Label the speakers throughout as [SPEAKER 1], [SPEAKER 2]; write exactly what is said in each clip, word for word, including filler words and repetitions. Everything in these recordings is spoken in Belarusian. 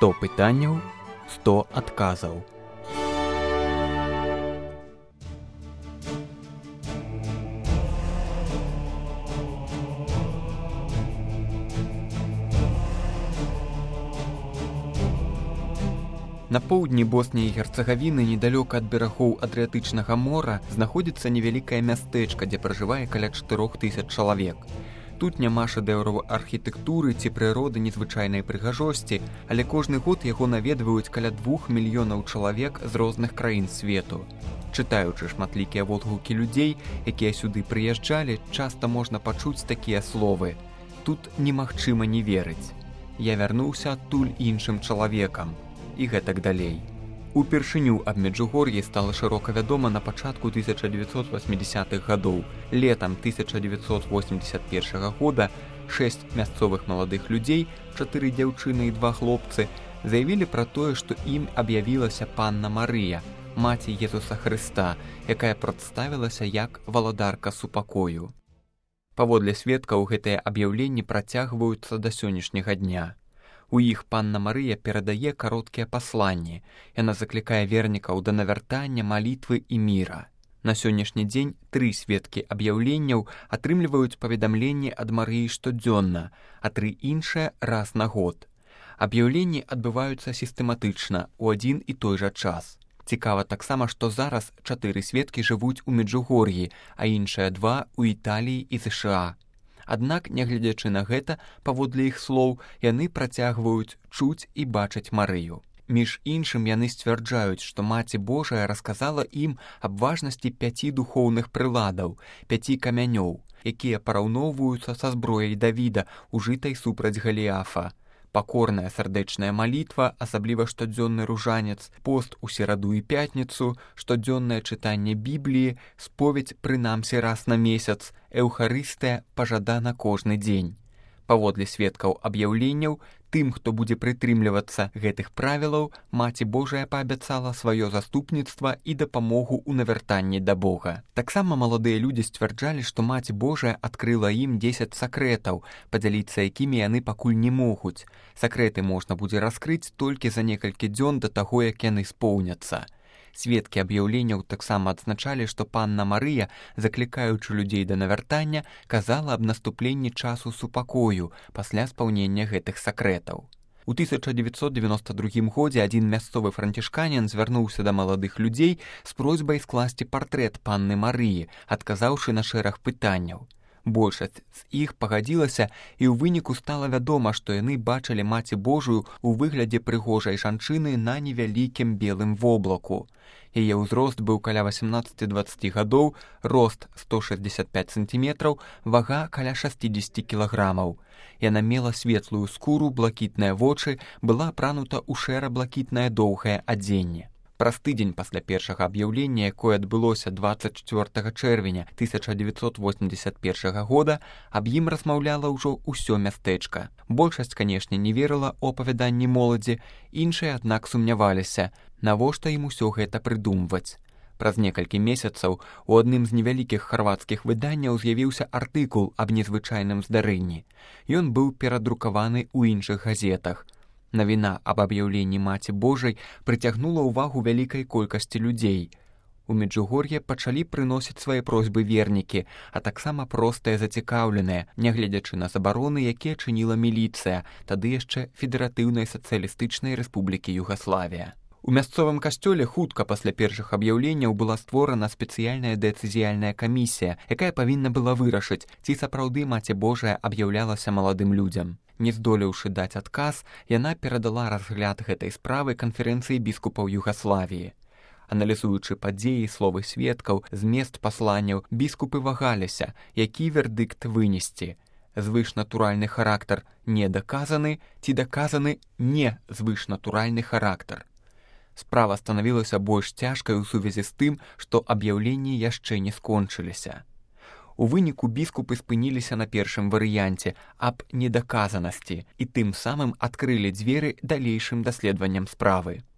[SPEAKER 1] сто пытанняў, сто адказаў. На поўдні Босніі і Герцагавіны, недалёка ад берагоў Адрыятычнага мора, знаходзіцца невялікае мястэчка, дзе пражывае каля чатырох тысяч чалавек. Тут няма шэдэўраў архітэктуры ці прыроды незвычайнай прыгажосці, але кожны год яго наведваюць каля двух мільёнаў чалавек з розных краін свету. Чытаючы шматлікія водгукі людзей, якія сюды прыязджалі, часта можна пачуць такія словы: «Тут немагчыма не верыць. Я вярнуўся адтуль іншым чалавекам». І гэтак далей. Упершыню аб Меджугор'і стала шырока вядома на пачатку тысяча дзевяцьсот васьмідзясятых гадоў. Летам тысяча дзевяцьсот восемьдесят первага года шэсць мясцовых маладых людзей, чатыры дзяўчыны і два хлопцы, заявілі пра тое, што ім аб'явілася Панна Марыя, маці Езуса Хрыста, якая прадставілася як валадарка супакою. Паводле сведкаў, гэтыя аб'яўленні працягваюцца да сённяшняга дня. У іх Панна Марыя перадае кароткія пасланні. Яна заклікае вернікаў да навяртання, малітвы і міра. На сённяшні дзень тры сведкі аб'яўленняў атрымліваюць паведамленні ад Марыі штодзённа, а тры іншыя раз на год. Аб'яўленні адбываюцца сістэматычна ў адзін і той жа час. Цікава таксама, што зараз чатыры сведкі жывуць у Меджугор'і, а іншыя два ў Італіі і ЗША. Аднак, нягледзячы на гэта, паводле іх слоў, яны працягваюць чуць і бачыць Марыю. Між іншым, яны сцвярджаюць, што Маці Божая расказала ім аб важнасці пяці духоўных прыладаў, пяці камянёў, якія параўноўваюцца са зброяй Давіда, ужытай супраць Галіафа. Пакорная сардэчная малітва, асабліва штодзённы ружанец, пост у сераду і пятніцу, штодзённае чытанне Бібліі, споведь прынамсі раз на месяц, эўхарыстыя пажадана кожны дзень. Паводле сведкаў аб'яўленняў, тым, хто будзе прытрымлівацца гэтых правілаў, Маці Божая паабяцала сваё заступніцтва і дапамогу ў навяртанні да Бога. Таксама маладыя людзі сцвярджалі, што Маці Божая адкрыла ім дзесяць сакрэтаў, падзяліцца якімі яны пакуль не могуць. Сакрэты можна будзе раскрыць толькі за некалькі дзён да таго, як яны споўняцца. Сведкі аб'яўленняў таксама адзначалі, што Панна Марыя, заклікаючы людзей да навяртання, казала аб наступленні часу супакою пасля спаўнення гэтых сакрэтаў. У тысяча дзевяцьсот дзевяноста другім годзе адзін мясцовы францішканін звярнуўся да маладых людзей з просьбай скласці партрэт Панны Марыі, адказаўшы на шэраг пытанняў. Большасць з іх пагадзілася, і ў выніку стала вядома, што яны бачылі Маці Божую ў выглядзе прыгожай жанчыны на невялікім белым воблаку. Яе ўзрост быў каля васемнаццаць-дваццаць гадоў, рост сто шэсцьдзесят пяць сантыметраў, вага каля шэсцьдзесят кілаграмаў. Яна мела светлую скуру, блакітныя вочы, была апранута ў шэра-блакітнае доўгае адзенне. Праз тыдзень пасля першага аб'яўлення, якое адбылося дваццаць чвёртага чэрвеня тысяча дзевяцьсот восемьдесят первага года, аб ім размаўляла ўжо ўсё мястэчка. Большасць, канешне, не верыла ў апавяданні моладзі, іншыя, аднак, сумняваліся, навошта ім усё гэта прыдумваць. Праз некалькі месяцаў у адным з невялікіх харвацкіх выданняў з'явіўся артыкул аб незвычайным здарэнні. Ён быў перадрукаваны ў іншых газетах. Навіна аб аб'яўленні Маці Божай прыцягнула ўвагу вялікай колькасці людзей. У Меджугор'е пачалі прыносіць свае просьбы вернікі, а таксама простыя зацікаўленыя, нягледзячы на забароны, якія чыніла міліцыя, тады яшчэ Федэратыўнай сацыялістычнай рэспублікі Югаславія. У мясцовым касцёле хутка пасля першых аб'яўленняў была створана спецыяльная дэцызіяльная камісія, якая павінна была вырашыць, ці сапраўды Маці Божая аб'яўлялася маладым людзям. Не здолеўшы даць адказ, яна перадала разгляд гэтай справы канферэнцыі біскупаў Югаславіі. Аналізуючы падзеі, словы сведкаў, змест пасланняў, біскупы вагаліся, які вердыкт вынесці. Звышнатуральны характар не даказаны ці даказаны не звышнатуральны характар. Справа станавілася больш цяжкай у сувязі з тым, што аб'яўленні яшчэ не скончыліся. У выніку біскупы спыніліся на першым варыянце аб недаказанасці і тым самым адкрылі дзверы далейшым даследаванням справы.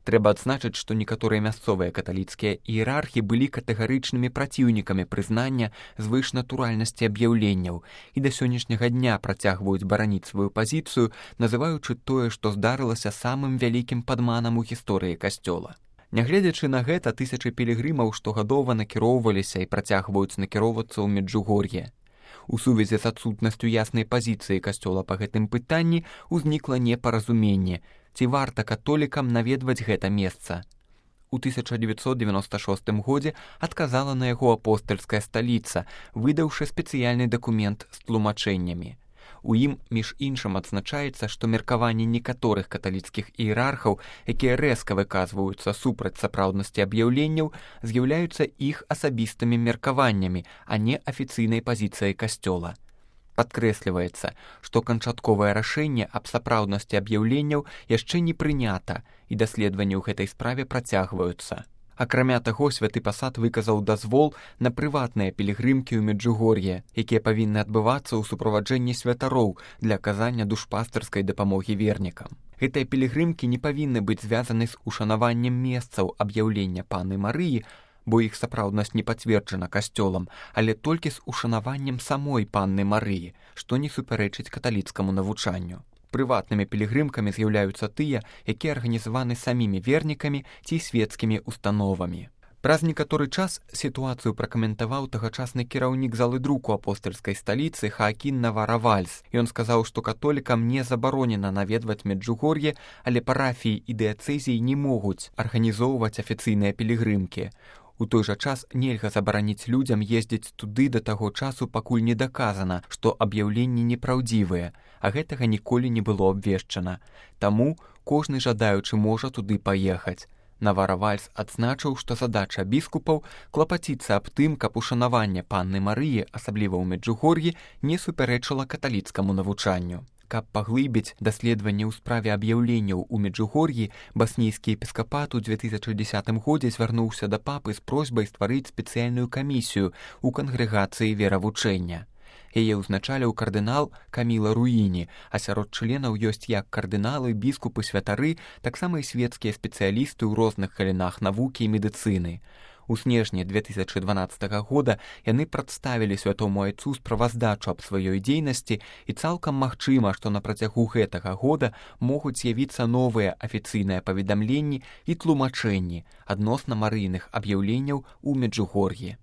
[SPEAKER 1] Трэба адзначыць, што некаторыя мясцовыя каталіцкія іерархі былі катэгарычнымі праціўнікамі прызнання звышнатуральнасці аб'яўленняў і да сённяшняга дня працягваюць бараніць сваю пазіцыю, называючы тое, што здарылася самым вялікім падманам у гісторыі касцёла. Нягледзячы на гэта, тысячы пілігрымаў штогадова накіроўваліся і працягваюць накіроўвацца ў Меджугор'е. У сувязі з адсутнасцю яснай пазіцыі касцёла па гэтым пытанні ўзнікла непаразуменне, ці варта католікам наведваць гэта месца. У тысяча дзевяцьсот дзевяноста шостым годзе адказала на яго апостальская сталіца, выдаўшы спецыяльны дакумент з тлумачэннямі. У ім, між іншым, адзначаецца, што меркаванні некаторых каталіцкіх іерархаў, якія рэзка выказваюцца супраць сапраўднасці аб'яўленняў, з'яўляюцца іх асабістымі меркаваннямі, а не афіцыйнай пазіцыяй касцёла. Падкрэсліваецца, што канчатковае рашэнне аб сапраўднасці аб'яўленняў яшчэ не прынята, і даследаванні ў гэтай справе працягваюцца. Акрамя таго, святы пасад выказаў дазвол на прыватныя пілігрымкі ў Меджугор'е, якія павінны адбывацца ў суправаджэнні святароў для аказання душпастарскай дапамогі вернікам. Гэтыя пілігрымкі не павінны быць звязаны з ушанаваннем месцаў аб'яўлення Панны Марыі, бо іх сапраўднасць не пацверджана касцёлам, але толькі з ушанаваннем самой Панны Марыі, што не супярэчыць каталіцкаму навучанню. Прыватнымі пілігрымкамі з'яўляюцца тыя, якія арганізаваны самімі вернікамі ці свецкімі установамі. Праз некаторы час сітуацыю пракаментаваў тагачасны кіраўнік залы друку апостальскай сталіцы Хаакін Навара-Вальс. Ён сказаў, што католікам не забаронена наведваць Меджугор'е, але парафіі і дыяцэзіі не могуць арганізоўваць афіцыйныя пілігрымкі. У той жа час нельга забараніць людзям ездзіць туды да таго часу, пакуль не даказана, што аб'яўленні непраўдзівыя, а гэтага ніколі не было абвешчана. Таму кожны жадаючы можа туды паехаць. Навара-Вальс адзначыў, што задача біскупаў клапаціцца аб тым, каб ушанаванне Панны Марыі, асабліва ў Меджугор'і, не супярэчыла каталіцкаму навучанню. Каб паглыбіць даследаванне ў справе аб'яўленняў у Меджугор'і, баснійскі епіскапат у дзве тысячы дзесятым годзе звярнуўся да папы з просьбай стварыць спецыяльную камісію ў кангрэгацыі веравучэння. Яе ўзначаліў кардынал Каміла Руіні, а сярод членаў ёсць як кардыналы, біскупы, святары, таксама і свецкія спецыялісты ў розных галінах навукі і медыцыны. У снежні дзве тысячы дванаццатага года яны прадставілі святому айцу справаздачу аб сваёй дзейнасці, і цалкам магчыма, што на працягу гэтага года могуць з'явіцца новыя афіцыйныя паведамленні і тлумачэнні адносна марыйных аб'яўленняў у Меджугор'і.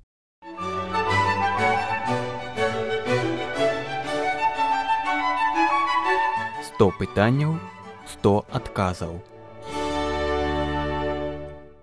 [SPEAKER 1] сто пытанняў, сто адказаў.